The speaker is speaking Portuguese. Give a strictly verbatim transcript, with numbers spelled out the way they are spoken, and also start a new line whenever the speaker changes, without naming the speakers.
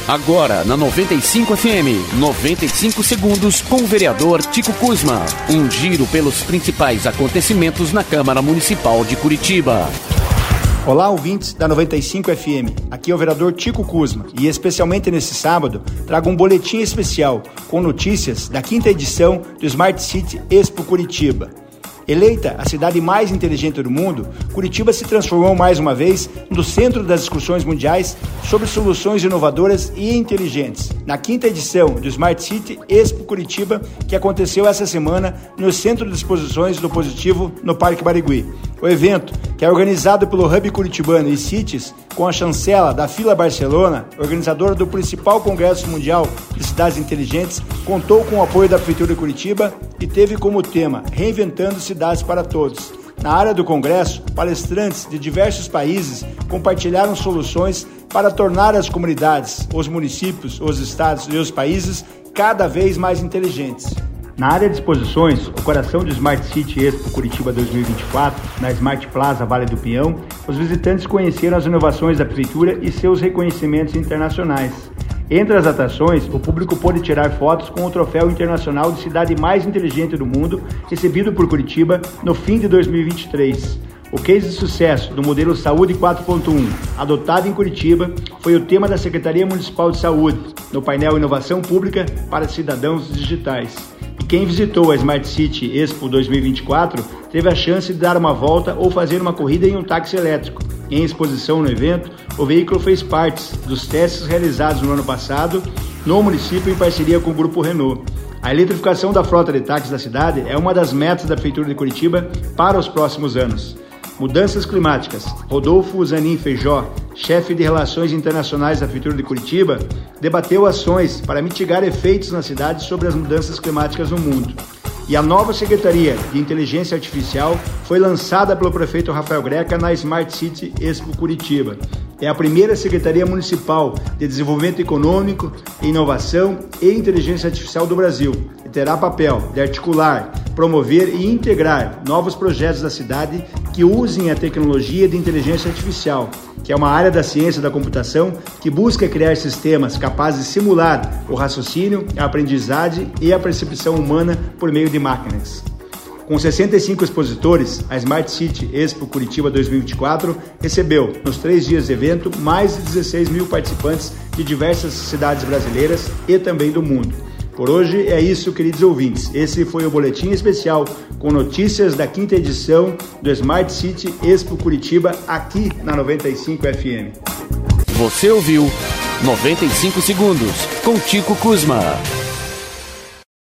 Agora, na noventa e cinco F M, noventa e cinco segundos com o vereador Tico Kuzma. Um giro pelos principais acontecimentos na Câmara Municipal de Curitiba.
Olá, ouvintes da noventa e cinco F M. Aqui é o vereador Tico Kuzma e, especialmente nesse sábado, trago um boletim especial com notícias da quinta edição do Smart City Expo Curitiba. Eleita a cidade mais inteligente do mundo, Curitiba se transformou mais uma vez no centro das discussões mundiais sobre soluções inovadoras e inteligentes. Na quinta edição do Smart City Expo Curitiba, que aconteceu essa semana no Centro de Exposições do Positivo, no Parque Barigui. O evento, que é organizado pelo Hub Curitibano e Cities, com a chancela da Fila Barcelona, organizadora do principal congresso mundial de cidades inteligentes, contou com o apoio da Prefeitura de Curitiba e teve como tema Reinventando Cidades para Todos. Na área do congresso, palestrantes de diversos países compartilharam soluções para tornar as comunidades, os municípios, os estados e os países cada vez mais inteligentes. Na área de exposições, o coração do Smart City Expo Curitiba dois mil e vinte e quatro, na Smart Plaza Vale do Pinhão, os visitantes conheceram as inovações da Prefeitura e seus reconhecimentos internacionais. Entre as atrações, o público pôde tirar fotos com o Troféu Internacional de Cidade Mais Inteligente do Mundo, recebido por Curitiba no fim de dois mil e vinte e três. O case de sucesso do modelo Saúde quatro ponto um, adotado em Curitiba, foi o tema da Secretaria Municipal de Saúde, no painel Inovação Pública para Cidadãos Digitais. E quem visitou a Smart City Expo dois mil e vinte e quatro teve a chance de dar uma volta ou fazer uma corrida em um táxi elétrico. Em exposição no evento, o veículo fez parte dos testes realizados no ano passado no município em parceria com o Grupo Renault. A eletrificação da frota de táxis da cidade é uma das metas da Prefeitura de Curitiba para os próximos anos. Mudanças climáticas. Rodolfo Zanin Feijó, chefe de Relações Internacionais da Prefeitura de Curitiba, debateu ações para mitigar efeitos na cidade sobre as mudanças climáticas no mundo. E a nova Secretaria de Inteligência Artificial foi lançada pelo prefeito Rafael Greca na Smart City Expo Curitiba. É a primeira Secretaria Municipal de Desenvolvimento Econômico, Inovação e Inteligência Artificial do Brasil e terá papel de articular, promover e integrar novos projetos da cidade que usem a tecnologia de inteligência artificial, que é uma área da ciência da computação que busca criar sistemas capazes de simular o raciocínio, a aprendizagem e a percepção humana por meio de máquinas. Com sessenta e cinco expositores, a Smart City Expo Curitiba dois mil e vinte e quatro recebeu, nos três dias de evento, mais de dezesseis mil participantes de diversas cidades brasileiras e também do mundo. Por hoje é isso, queridos ouvintes. Esse foi o boletim especial com notícias da quinta edição do Smart City Expo Curitiba aqui na noventa e cinco F M.
Você ouviu noventa e cinco segundos com Tico Kuzma.